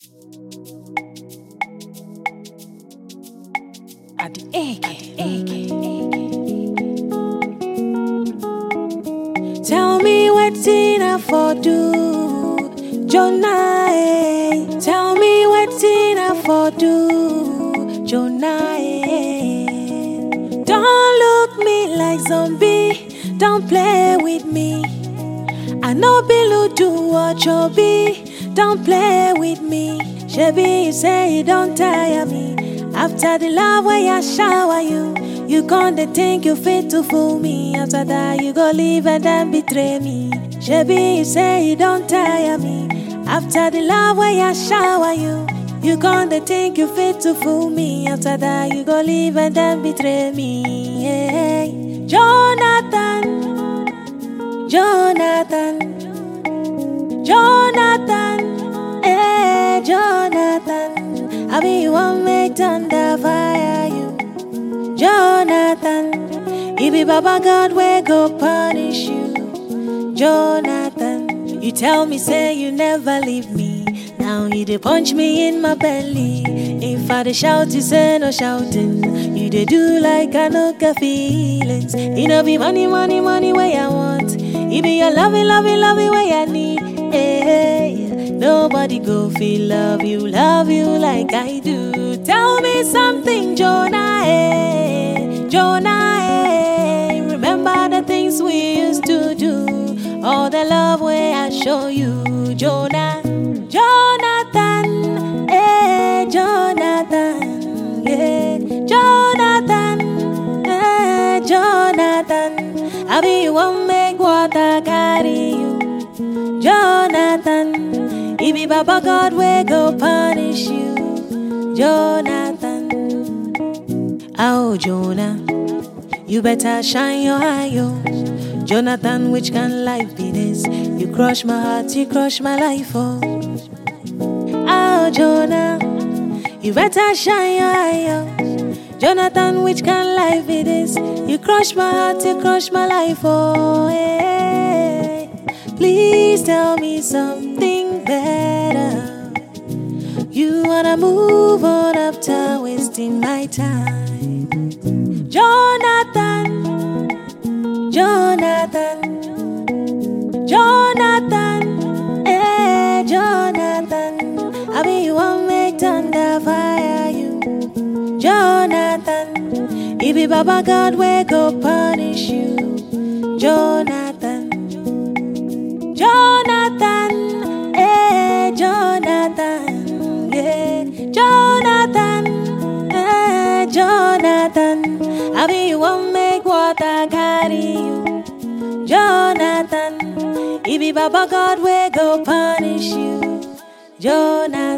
At the AK. Tell me wetin I for do, Jonah. Tell me wetin I for do, Jonah. Don't look me like zombie, don't play with me. I know Bilu do what you be, don't play with me. Shebi, you say you don't tire me. After the love where I shower you, you gonna think you fit to fool me. After that, you go leave and then betray me. Shebi, you say you don't tire me. After the love where I shower you, you gonna think you fit to fool me. After that, you go leave and then betray me. Hey, Jonathan, Jonathan, Jonathan, hey, Jonathan. I be one make thunder fire you, Jonathan. It be Baba God where go punish you, Jonathan. You tell me say you never leave me, now you dey punch me in my belly. If I dey shout, you say no shouting. You dey do like I no get feelings. It no be money, money, money where I want. It be your loving, loving, loving where I need. Hey, nobody go feel love you like I do. Tell me something, Jonah. Hey, Jonah. Hey, remember the things we used to do. All the love where I show you, Jonah. Jonathan, eh, Jonathan, yeah, Jonathan, eh, Jonathan. I be one make water carry you, Jonathan. It be Baba God where go punish you, Jonathan. Oh, Jonah, you better shine your eye, yo. Jonathan, which can life be this? You crush my heart, you crush my life, oh. Oh, Jonah, you better shine your eye, yo. Jonathan, which can life be this? You crush my heart, you crush my life, oh. Hey, please tell me something better. You wanna move on after wasting my time, Jonathan. Jonathan, Jonathan, eh, Jonathan. I be one make thunder fire you, Jonathan. It be Baba God where go punish you, Jonathan. Jonathan, eh, Jonathan, yeah, Jonathan, eh, Jonathan. I be one make water carry you, Jonathan. It be Baba God where go punish you, Jonathan.